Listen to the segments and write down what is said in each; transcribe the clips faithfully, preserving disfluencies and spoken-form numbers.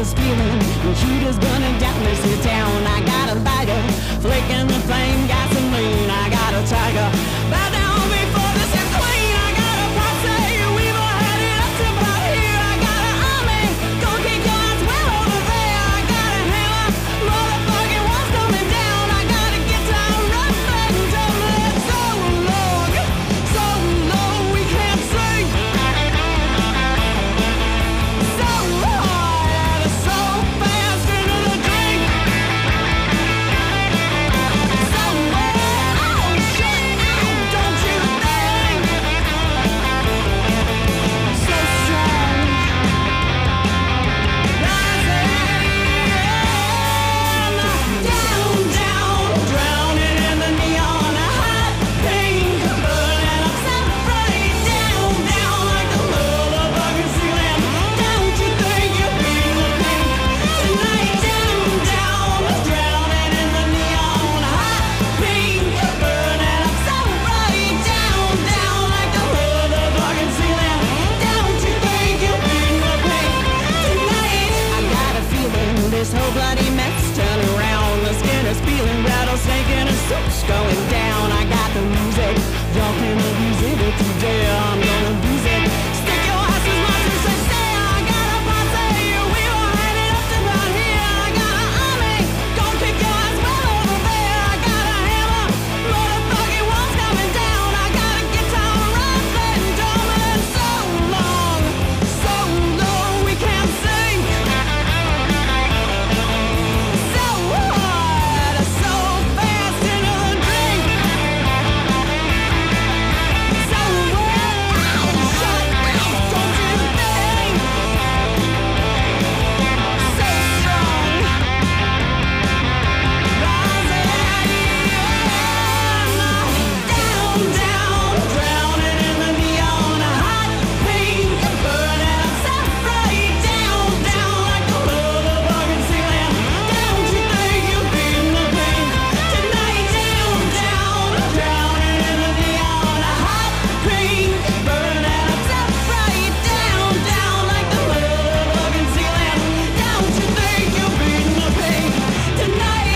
this feeling. The heat is burning down this here town. I got a lighter, flicking the flame, gasoline. I got a tiger, bow down before this is queen. I got a posse, we've all had it up to about here. I got an army, go kick your ass well over there. I got a hammer, motherfucking walls coming down. I got a guitar, rough and tumbling. So long, so low we can't see. So hard, so fast into the drink. So oh shit, don't you think? So strong, rising down, down, drowning in the neon, a hot pink, burning up so bright. Down, down like the motherfucking ceiling. Don't you think you're being the pink tonight? Down, down, drowning in the neon, a hot pink, burning up so bright. Down, down like the motherfucking ceiling. Don't you think you're being the pink tonight? I got a feeling this whole bloody mess turning around. The skin is feeling rattlesnake and the soup's going down. I got the music, y'all can abuse it if you dare. I'm gonna lose it. Stick your ass as much as I say. I got a posse, we all had it up to about here. I got an army, gon' kick your ass well over there. I got a hammer, motherfucking walls coming down. I got a guitar, rough and tumbling. So long, so low we can't sing. So hard, so fast into the drink. So well, shut up, don't you think? So strong, rising down, down, drowning in the neon, a hot pink, burning up so bright. Down, down like the motherfucking ceiling. Don't you think you're being the pink tonight? Down, down, drowning in the neon, a hot pink, burning up so bright. Down, down like the motherfucking ceiling. Don't you think you're being the pink tonight?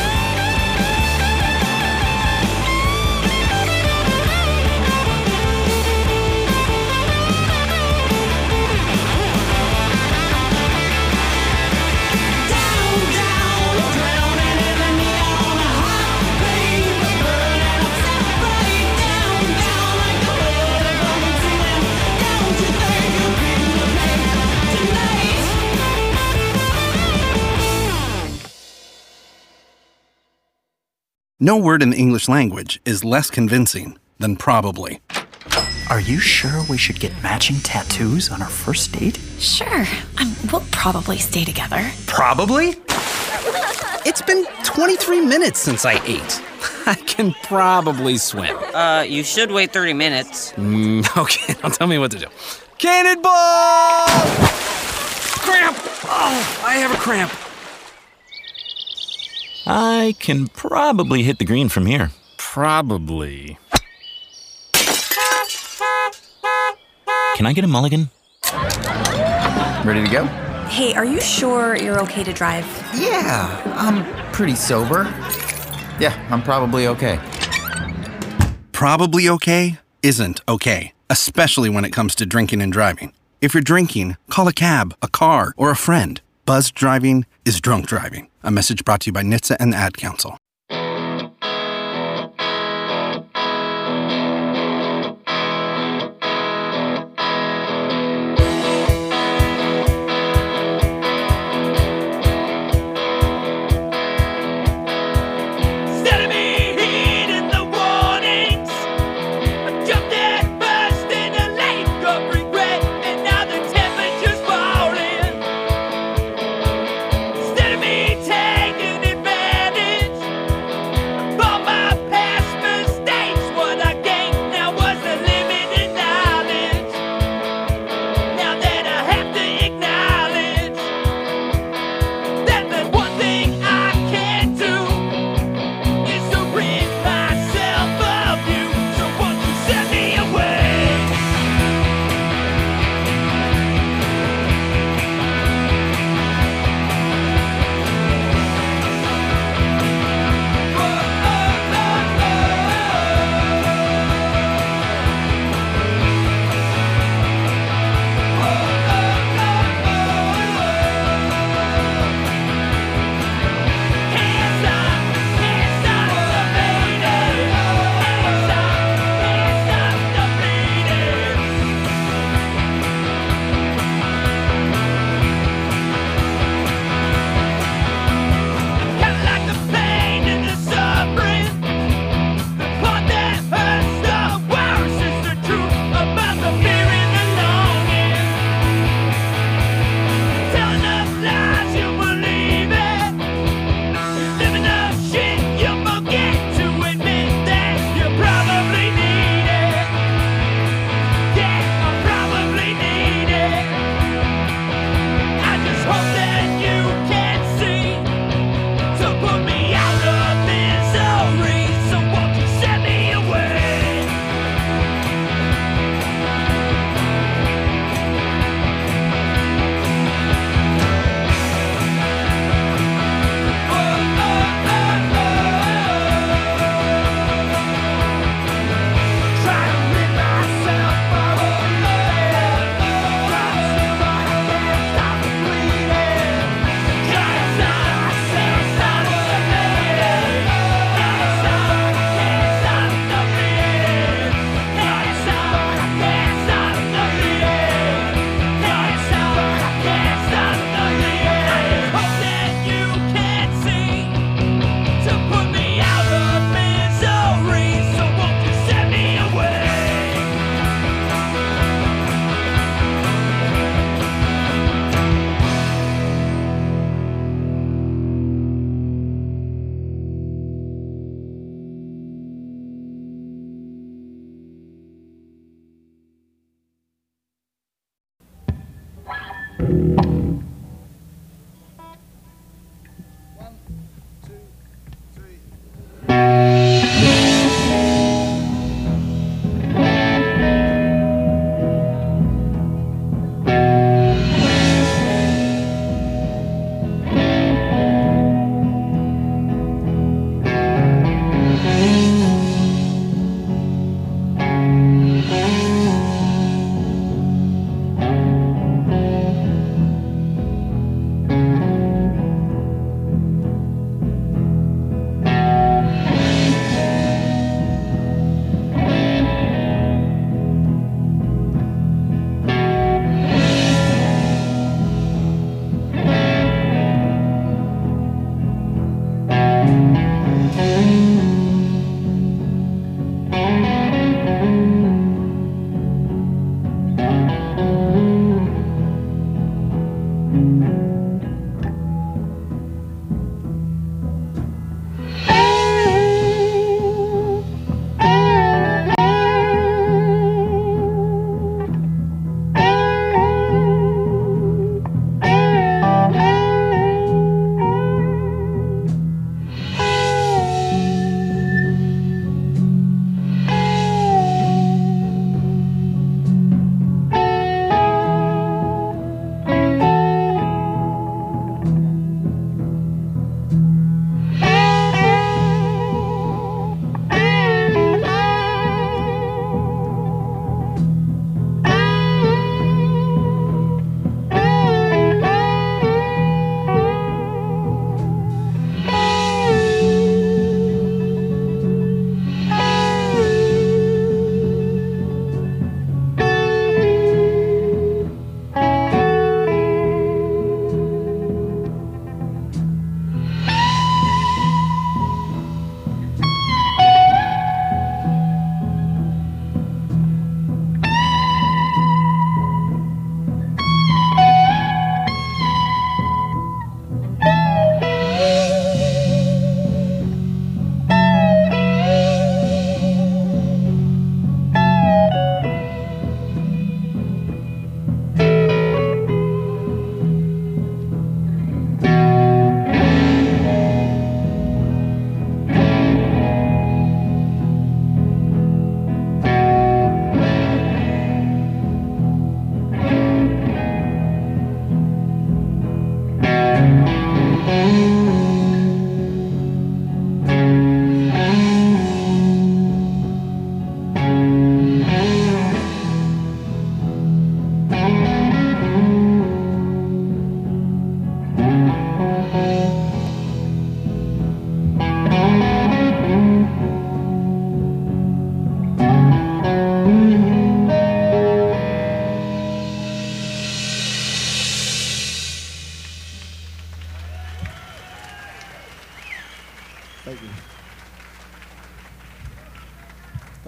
Down, down, drowning in the neon, a hot pink, burning up so bright. Down, down like the motherfucking ceiling. Don't you think you're being the pink tonight? No word in the English language is less convincing than probably. Are you sure we should get matching tattoos on our first date? Sure. Um, we'll probably stay together. Probably? It's been twenty-three minutes since I ate. I can probably swim. Uh, you should wait thirty minutes. Mm, okay, now tell me what to do. Cannonball! Cramp! Oh, I have a cramp. I can probably hit the green from here. Probably. Can I get a mulligan? Ready to go? Hey, are you sure you're okay to drive? Yeah, I'm pretty sober. Yeah, I'm probably okay. Probably okay isn't okay, especially when it comes to drinking and driving. If you're drinking, call a cab, a car, or a friend. Buzzed driving is drunk driving. A message brought to you by N H T S A and the Ad Council. Instead of me heeding the warnings, I jumped at first in a lake of regret, and now the temperature's falling. Instead of me taking advantage,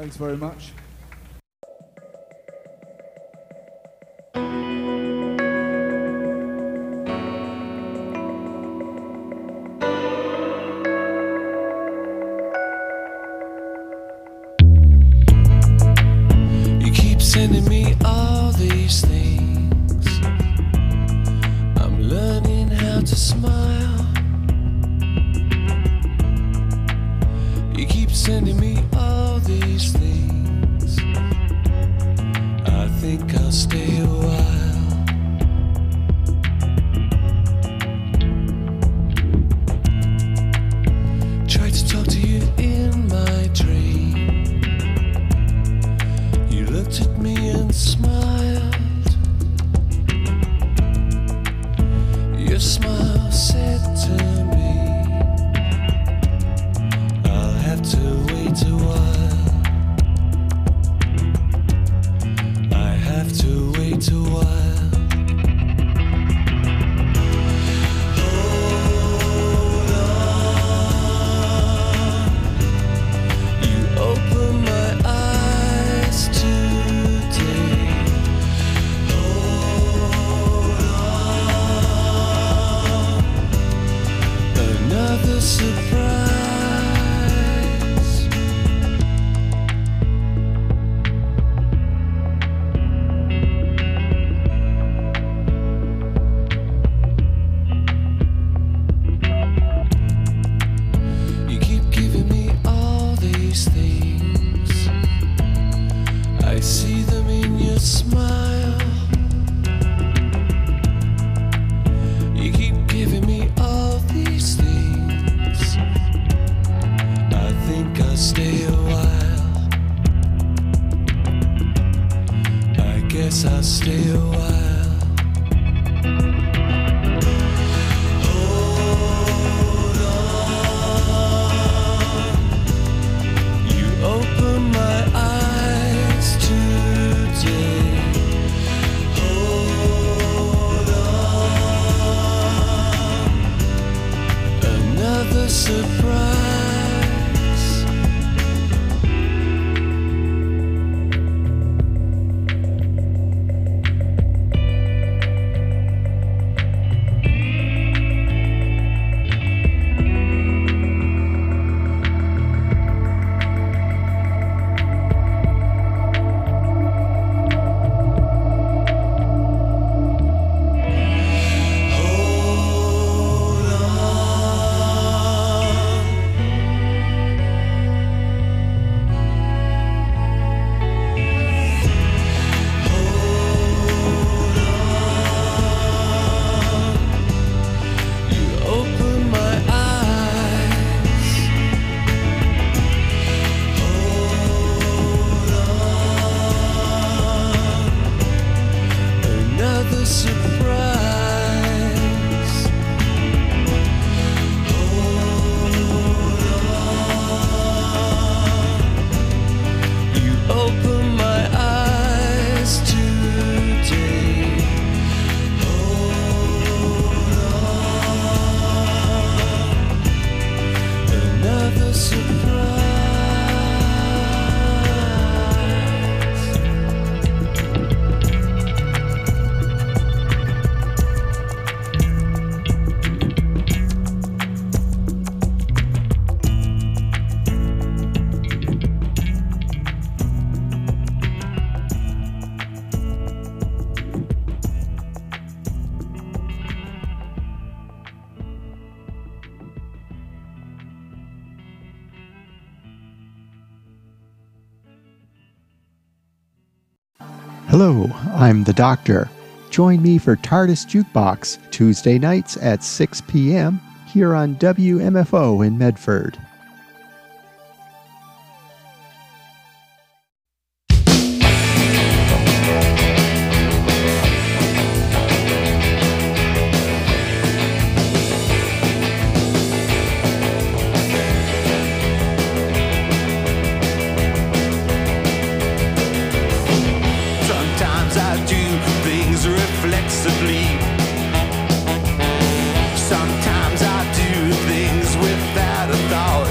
Thanks very much. You keep sending me all these things. I'm learning how to smile. You keep sending me all these things. I think I'll stay a while. Tried to talk to you in my dream. You looked at me and smiled. Your smile said to me, I'll have to wait a while. I have to wait a while. Hold on. You open my eyes today. Hold on. Another surprise. You keep giving me all these things. I see them in your smile. You keep giving me all these things. I think I'll stay a while. I guess I'll stay a while. Hold on. You open my eyes today. Hold on. Another surprise. Hold on. Hold on. You open my eyes. Hold on. Another surprise. Hold on. You open my eyes today. Hold on. Another surprise. Hello, I'm the Doctor. Join me for TARDIS Jukebox, Tuesday nights at six p.m. here on W M F O in Medford. Sometimes I do things reflexively. Sometimes I do things without a thought.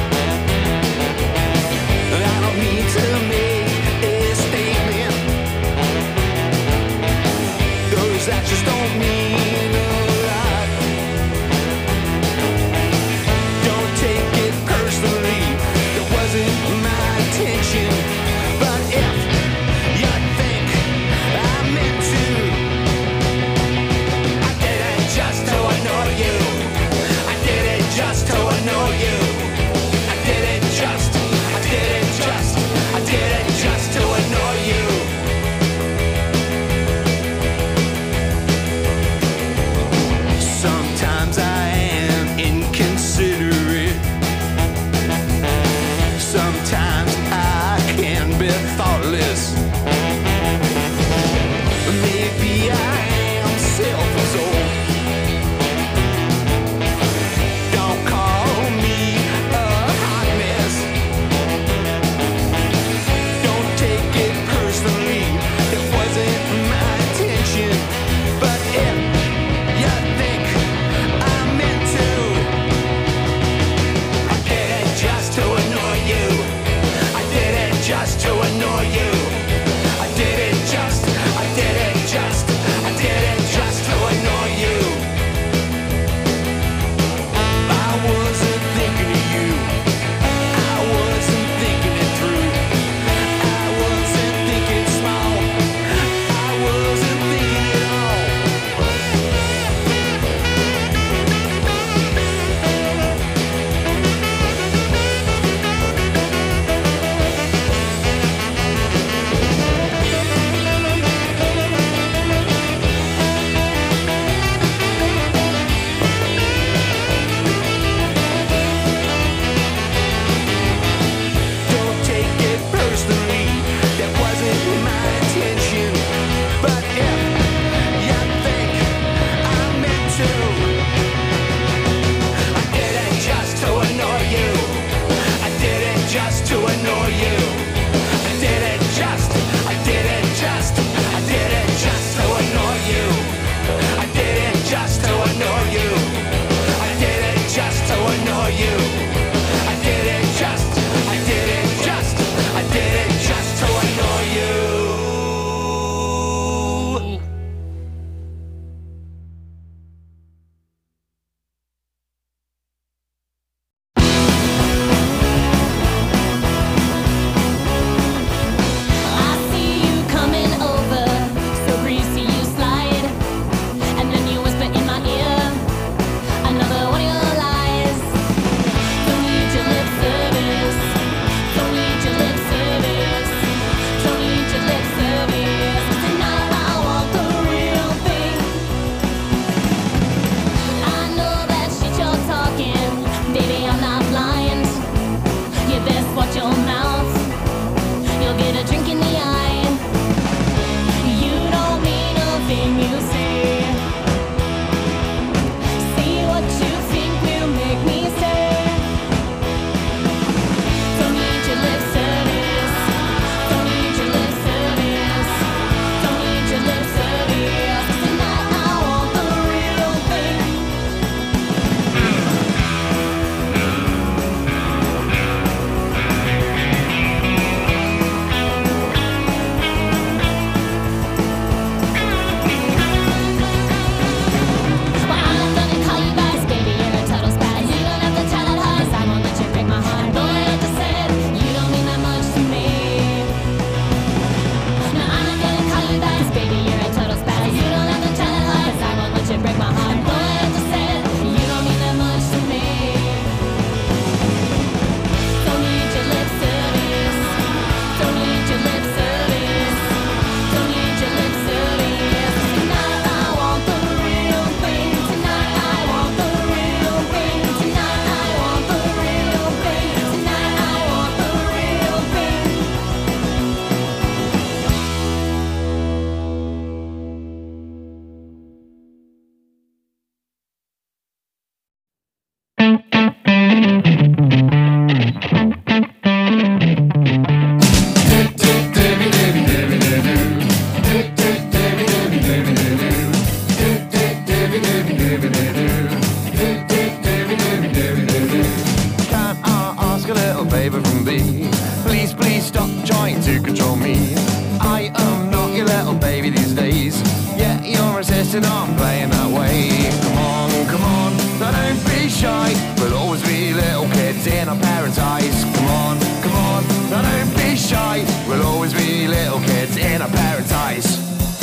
dancing on, playing that way. Come on, come on, now don't be shy. We'll always be little kids in our parents' eyes. Come on, come on, now don't be shy. We'll always be little kids in our parents' eyes.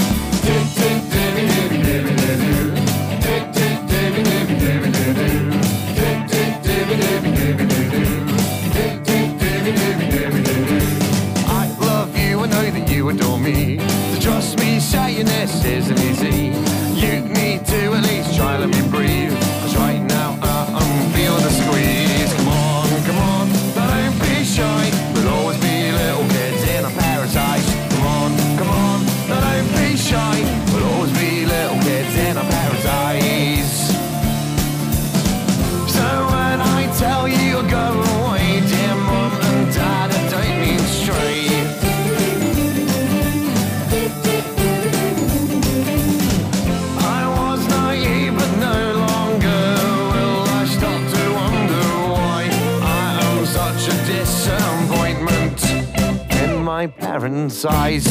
I love you, I know that you adore me. So trust me, saying this isn't easy. You need to at least try, let me breathe. Cause right now uh, I'm feeling the squeeze. Come on, come on, now don't be shy. We'll always be little kids in our parents' eyes. Come on, come on, now don't be shy. We'll always be little kids in our parents' eyes. So when I tell you to go away, dear mom and dad, I don't mean straight. I was naive but no longer will I stop to wonder why I am such a disappointment in my parents' eyes.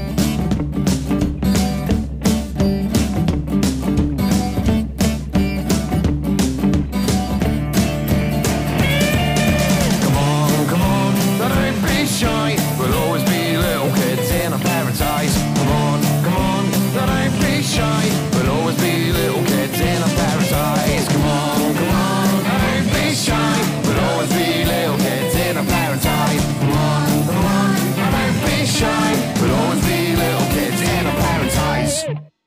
We'll always be little kids in our parents' eyes. Come on, come on, now don't be shy. We'll always be little kids in our parents' eyes. Come on, come on, now don't be shy. We'll always be little kids in our parents' eyes. Come on, come on, now don't be shy. We'll always be little kids in our parents' eyes.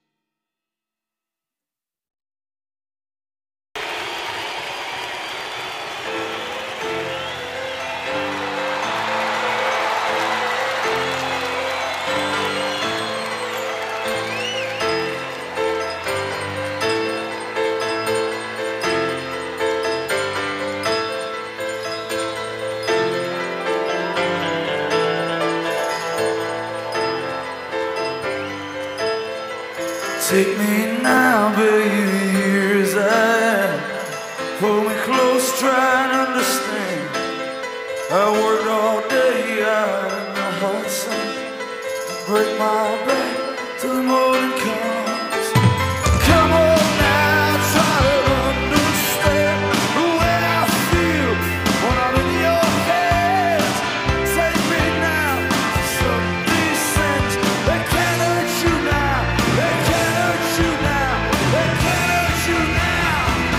Take me now, baby, here's I. Pull me close, try and understand. I worked all day out in the hot sun, break my back till the morning comes. Come on now, try to understand the way I feel when I'm in your hands. Take me now to some descent. They can't hurt you now, they can't hurt you now, they can't hurt you now.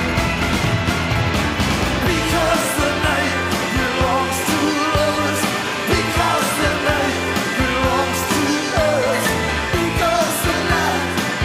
Because the night belongs to lovers. Because the night belongs to us. Because the night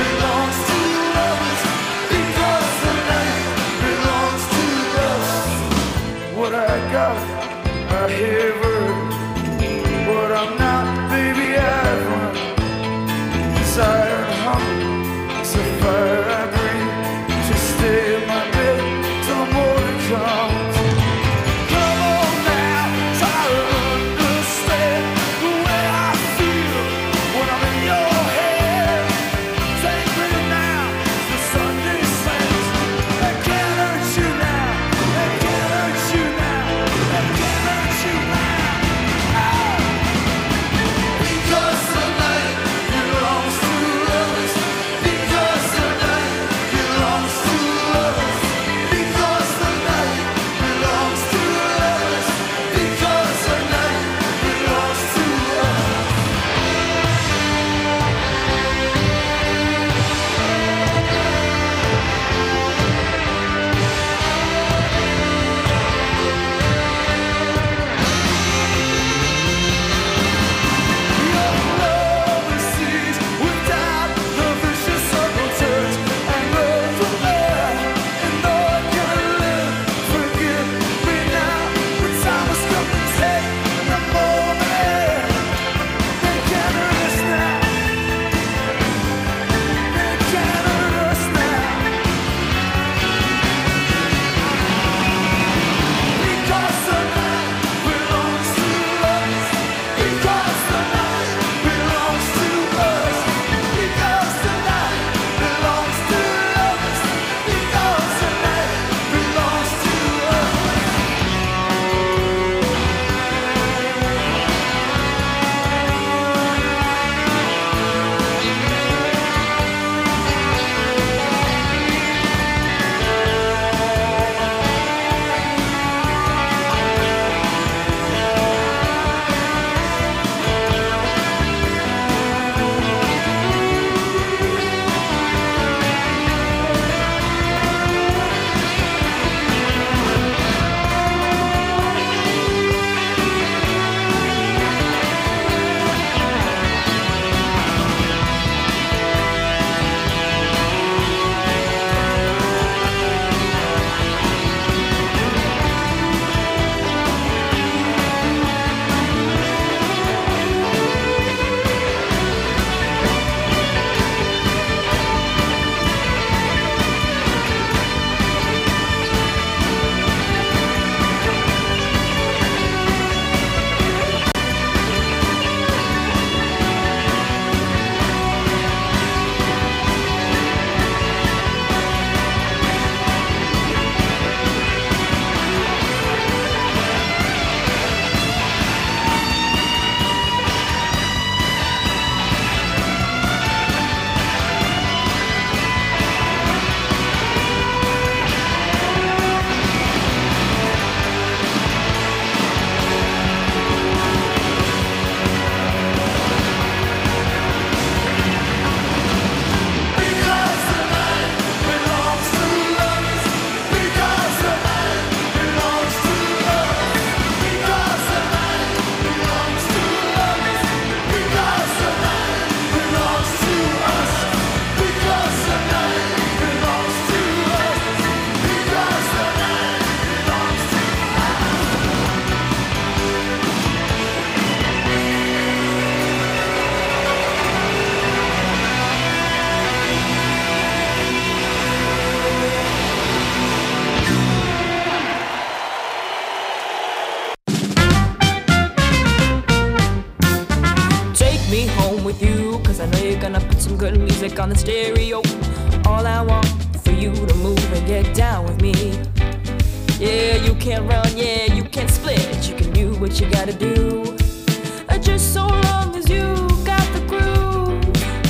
cause I know you're gonna put some good music on the stereo. All I want for you to move and get down with me. Yeah, you can't run, yeah, you can't split, you can do what you gotta do. Uh, Just so long as you got the groove.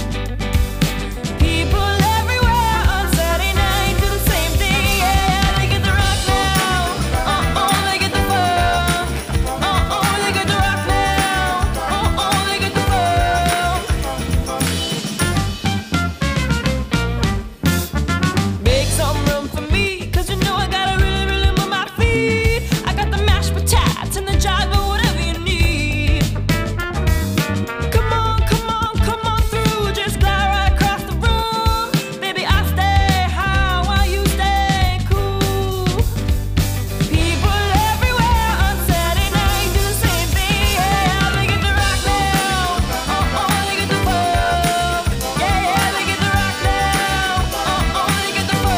People everywhere on Saturday night do the same thing, yeah. They get the rock now, uh-oh, they get the funk. Uh-oh, they get the rock now, uh-oh, they get the funk. Make some room for me, cause you know I gotta really, really move my feet. I got the mashed potatoes and the jive, but whatever you need. Come on, come on, come on through, just glide right across the room. Baby, I stay high while you stay cool. People everywhere on Saturday night do the same thing, yeah. They get the rock now, uh-oh, they get the funk. Yeah, yeah, they get the rock now, uh-oh, they get the funk.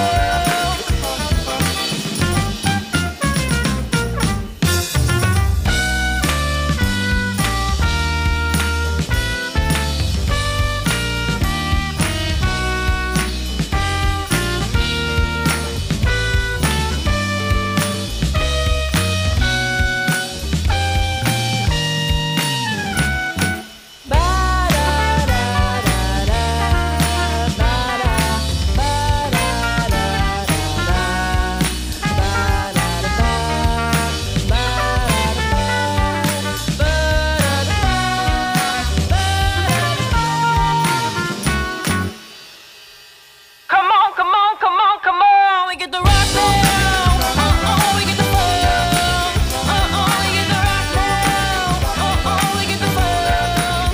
Come on, come on, come on, come on. We get the rock now. Uh-oh, we get the funk. Uh-oh, we get the rock now. Uh-oh, we get the funk.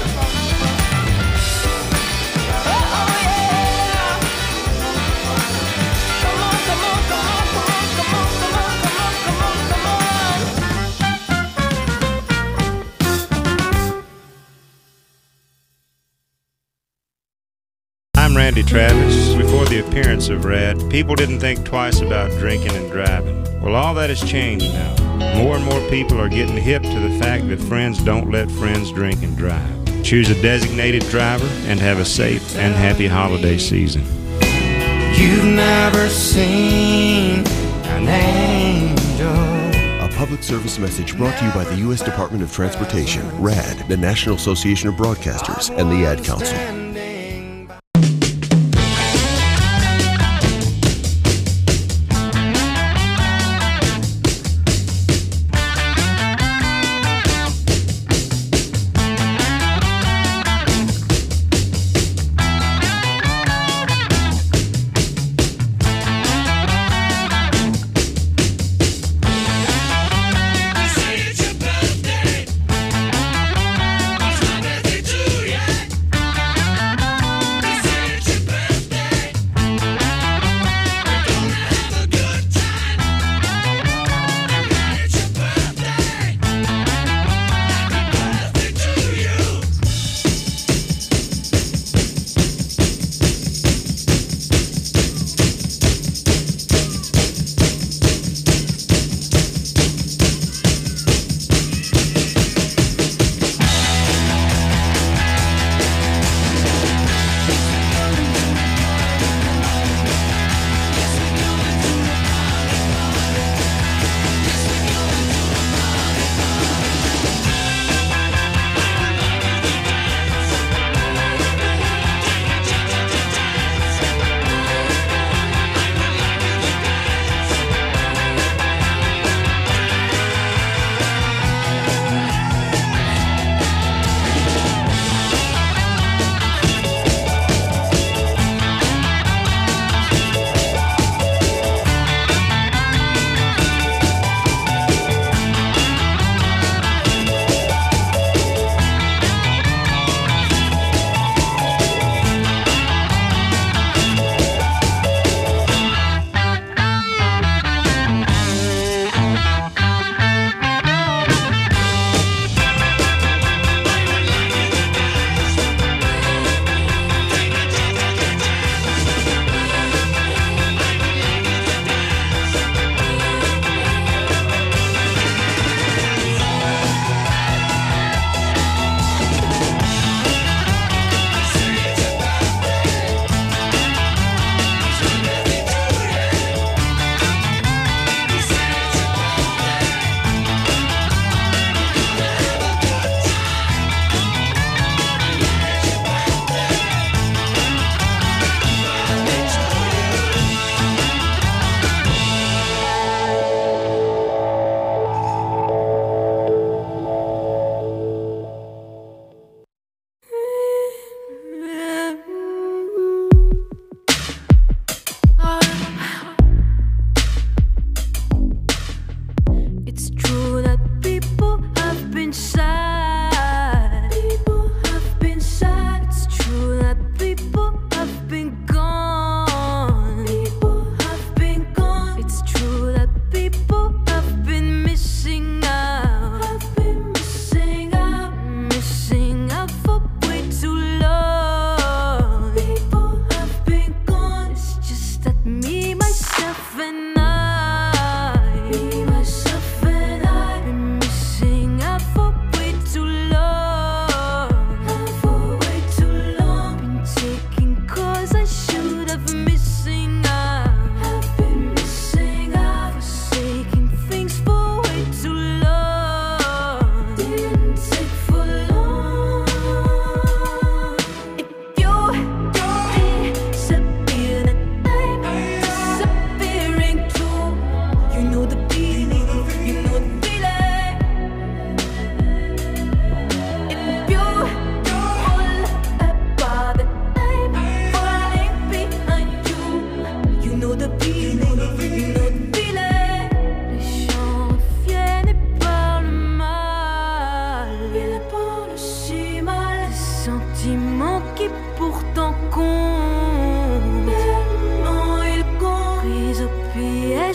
Uh-oh, yeah. Come on, come on, come on, come on, come on, come on, come on, come on, come on. I'm Randy Travis. Before the appearance of Rad, people didn't think twice about drinking and driving. Well, all that has changed now. More and more people are getting hip to the fact that friends don't let friends drink and drive. Choose a designated driver and have a safe and happy holiday season. You've never seen an angel. A public service message brought to you by the U S Department of Transportation, RAD, the National Association of Broadcasters, and the Ad Council. It's your birthday. It's my birthday too, yeah.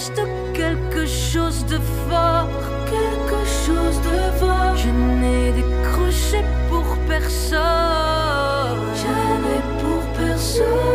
reste quelque chose de fort, quelque chose de fort. Je n'ai décroché pour personne, jamais pour personne.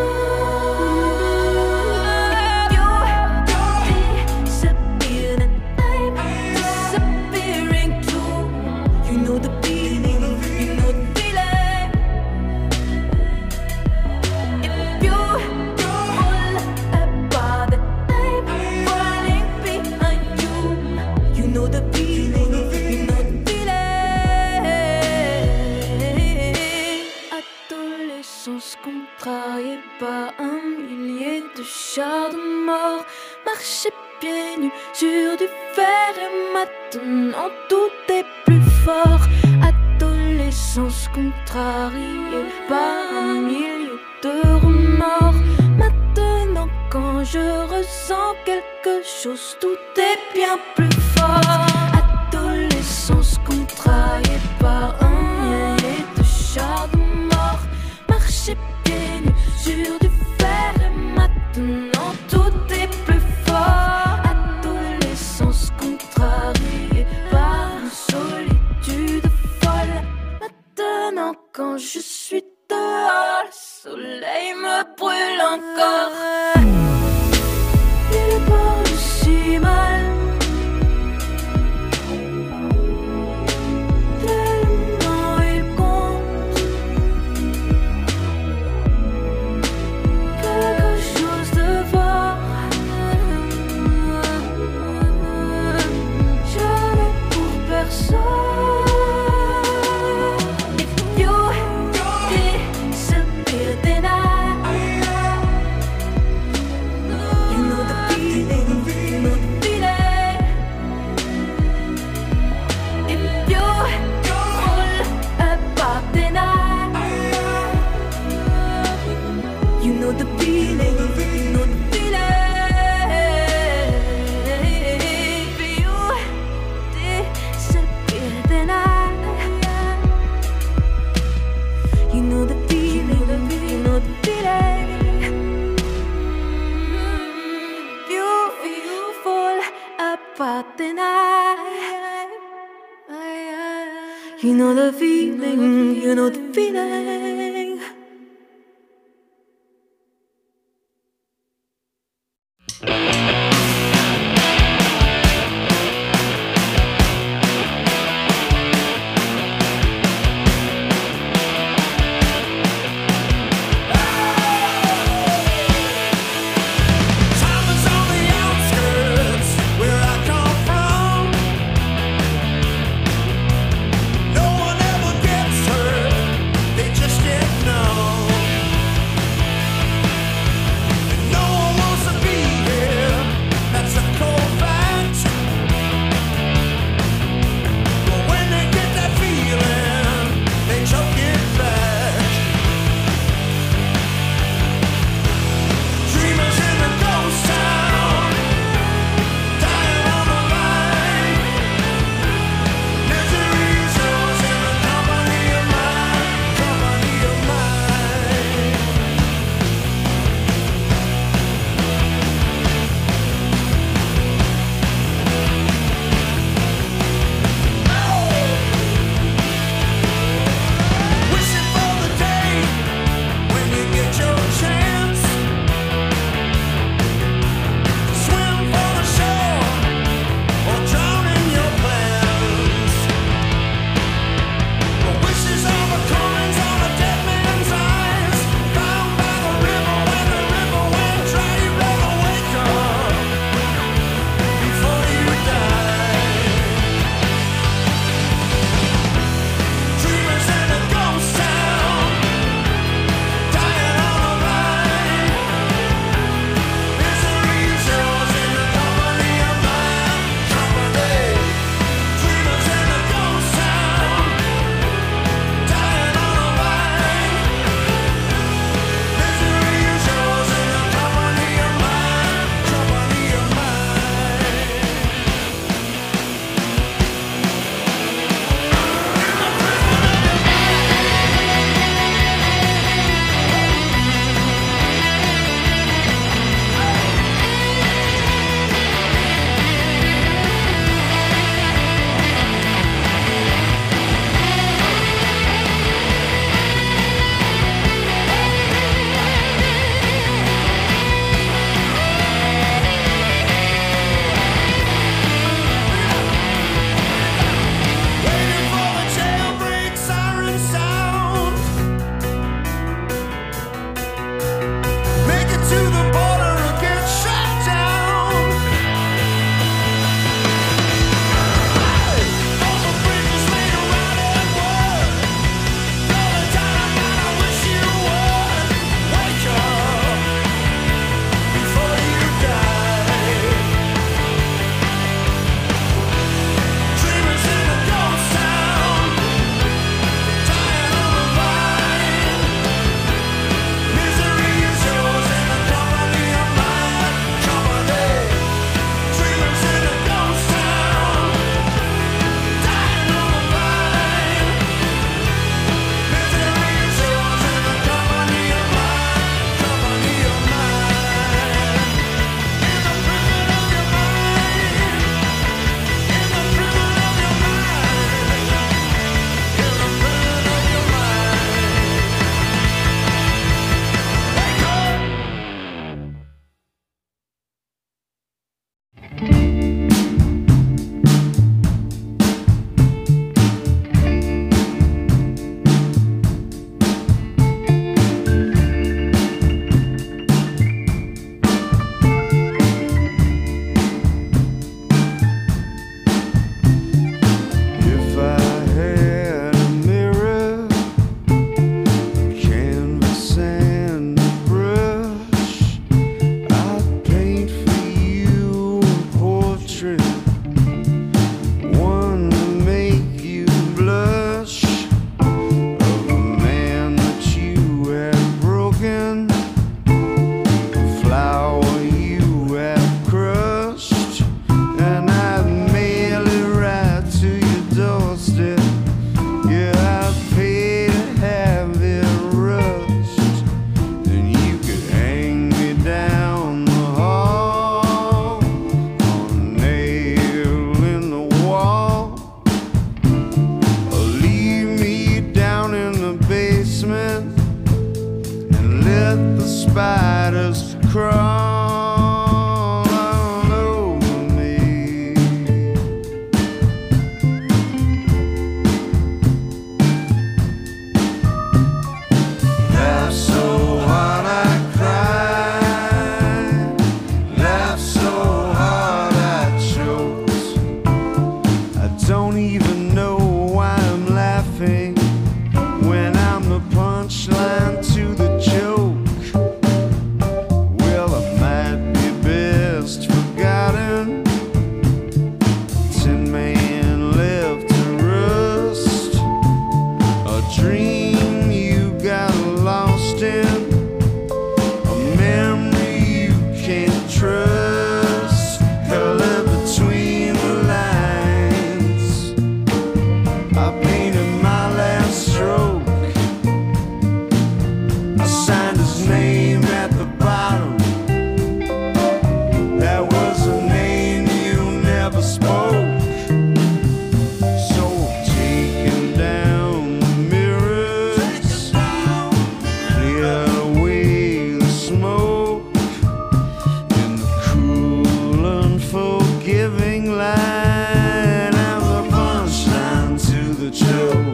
Contrarié par un millier de chars de mort, marcher pieds nus sur du fer et maintenant tout est plus fort. Adolescence contrariée par un millier de remords. Maintenant quand je ressens quelque chose, tout est bien plus fort. Adolescence contrariée par un millier de chars de mort, marcher pieds nus sur du fer et maintenant tout est plus fort. Adolescence contrariée par une solitude folle. Maintenant quand je suis dehors, le soleil me brûle encore. Il parle si mal, tellement il compte. Quelque chose de fort, jamais pour personne. If you disappear, then I, you know the feeling, you know the feeling. If you fall apart, then I, you know the feeling, you know the feeling. If you disappear, then I, you know the feeling, you know the feeling. If you, if you fall apart, then I, you know the feeling, you know the feeling. No one ever gets hurt. They just get the spiders crawl all over me. Laugh so hard I cry, laugh so hard I choke. I don't even know why I'm laughing when I'm the punchline to the joke. Well, I might be best forgotten. Tin man left to rust. A dream you got lost in. A memory you can't trust. Color between the lines. I painted my last stroke. I signed his name at the bottom. That was a name you never spoke. So I'm taking down the mirrors, clear away the smoke, in the cool, unforgiving light. I'm the punchline to the joke.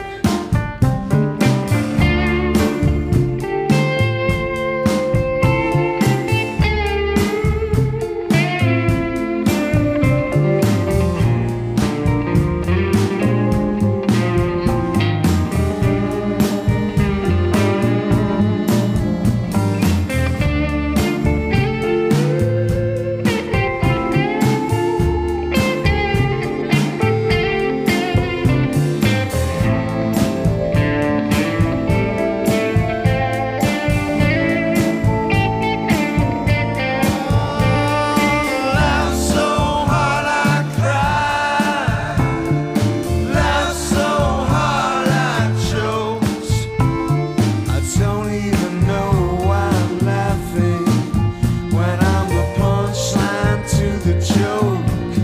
Laugh so hard I cry, laugh so hard I choke. I don't even know why I'm laughing when I'm the punchline to the joke.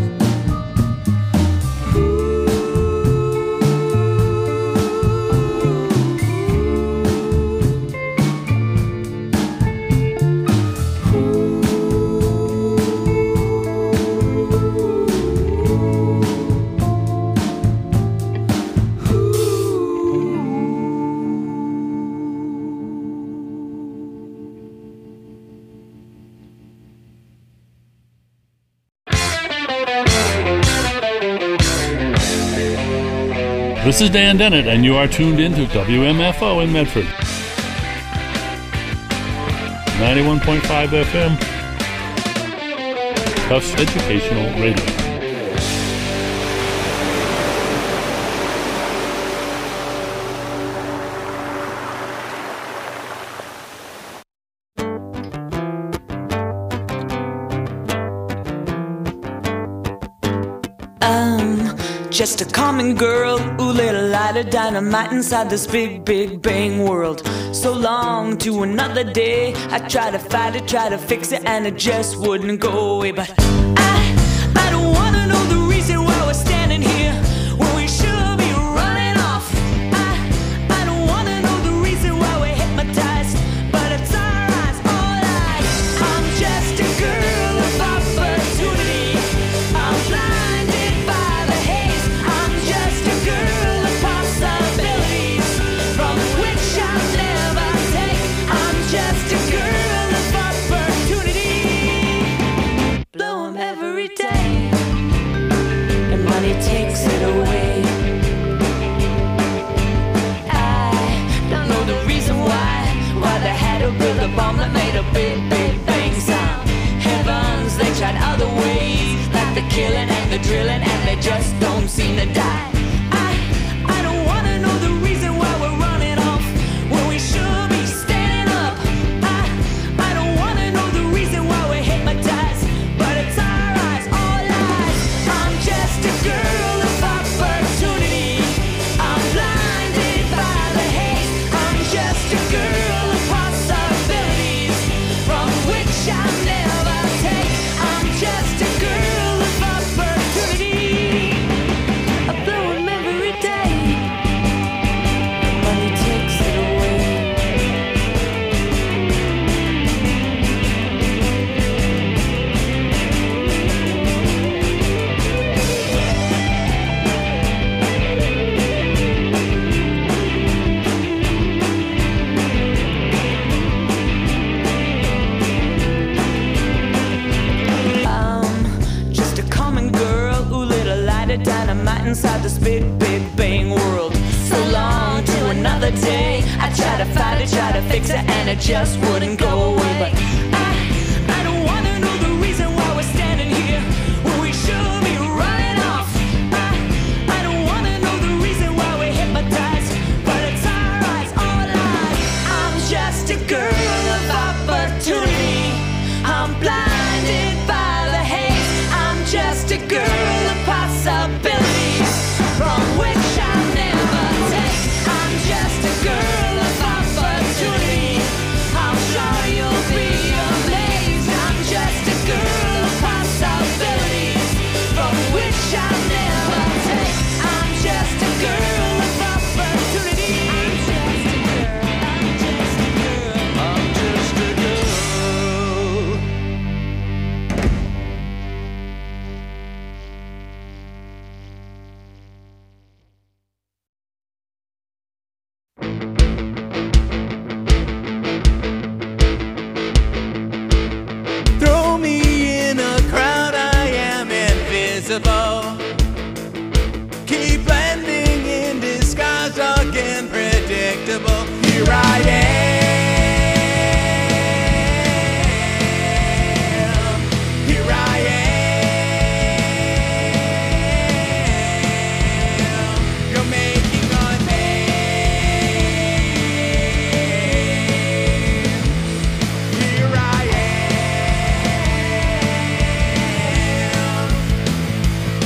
This is Dan Dennett, and you are tuned in to W M F O in Medford. ninety-one point five F M, Tufts Educational Radio. I'm just a common girl who lit a light of dynamite inside this big, big bang world. So long to another day. I tried to fight it, tried to fix it, and it just wouldn't go away. But I, I don't wanna know the reason why we're standing here when we should be running off. I, I don't wanna know the reason why we're hypnotized, but it's our eyes, all eyes. I'm just a girl of opportunity. I'm blinded by the haze. I'm just a girl of possibilities from which I'll never take. I'm just a girl of opportunity. Blow 'em every day, and money takes it away. I don't know the reason why, why they had to build a bomb that made a big, big bang sound. Heavens, they tried other ways, like the killing and the drilling, and they just don't seem to die. I, I don't wanna know the reason why we're running off when we should be standing up. I, I don't wanna know the reason why we're hypnotized, but it's our eyes, all eyes. I'm just a girl of opportunity. I'm blinded by the haze. I'm just a girl of possibilities from which I'll never take. I'm just a girl of opportunity. fix it and it just wouldn't go away. But I, I don't wanna know the reason why we're standing here when we should be running off. I, I don't wanna know the reason why we're hypnotized, but it's our eyes all alive. I'm just a girl of opportunity. I'm blinded by the haze. I'm just a girl of possibilities from which I'll never take. I'm just a girl of opportunity. I'm sure you'll be amazed. I'm just a girl of possibilities from which I'll never take. I'm just a girl of opportunity. I'm just a girl. I'm just a girl. I'm just a girl. Throw me in a crowd, I am invisible. Keep blending in disguise, again predictable. Here I am. Here I am. You're making a name. Here I am.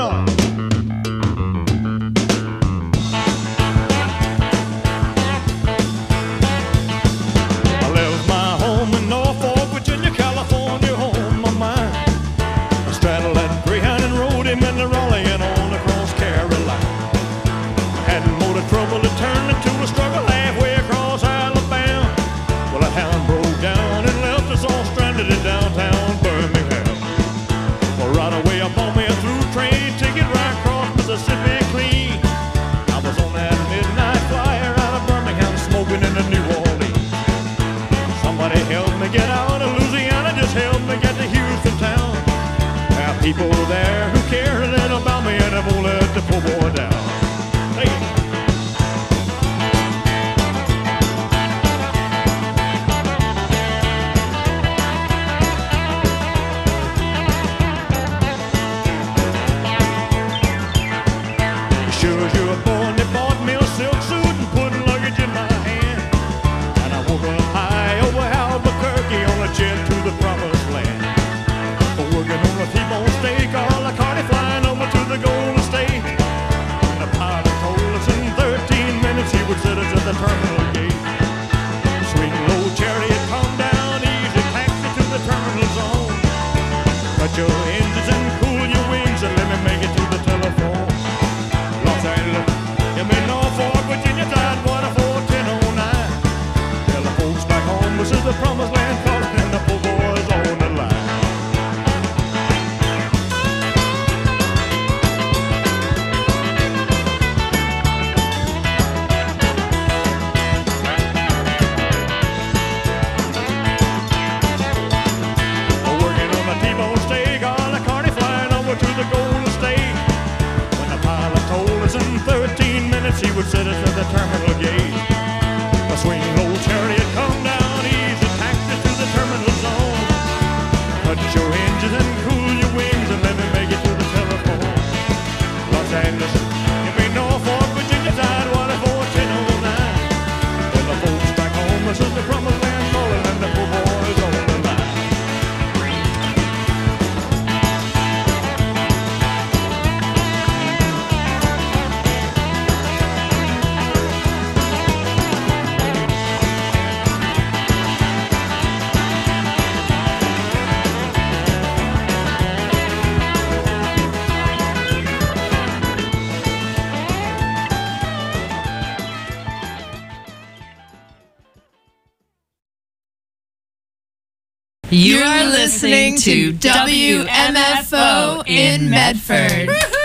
heart. I left my home in Norfolk, Virginia, California, home my mind. I straddled that Greyhound and rode him into Raleigh and on across Carolina. I hadn't more to trouble to turn into a struggle halfway across Alabama. Well, that hound broke down and left us all stranded in downtown Birmingham. Well, right away I bought me a through train ticket right across Mississippi clean. I was on that midnight flyer out of Birmingham, smoking into New Orleans. Somebody help me get out of Louisiana, just help me get to Houston town. There are people there who care a little about me and they won't let the poor boy down. Hey. Sure as you were born, they bought me a silk suit and put luggage in my hand. And I woke up high over Albuquerque on a jet to the promised land. Working on a T-bone steak, all a cardi flying over to the Golden State. And the pilot told us in thirteen minutes he would set us at the terminal gate. Sweet and low chariot, come down easy, taxi to the terminal zone. Cut your engines and cool your wings and let me make it to the telephone. Los Angeles, you may Norfolk, Virginia, Tidewater, fourteen oh nine. Tell the folks back home this is the promised land calling and the poor boys on the line. Working on a T-bone steak, all the cardi flying over to the Golden State. When the pilot told us in thirteen minutes he would set us at the terminal gate. A swinging old chariot, come down easy, taxi to the terminal zone. Cut your engines and cool your wings and let me make it to the telephone. Los Angeles, you may Norfolk, Virginia, Tidewater, fourteen oh nine. When the folks back home, this is the promised land calling and the poor boys on the line. You are listening to W M F O in Medford.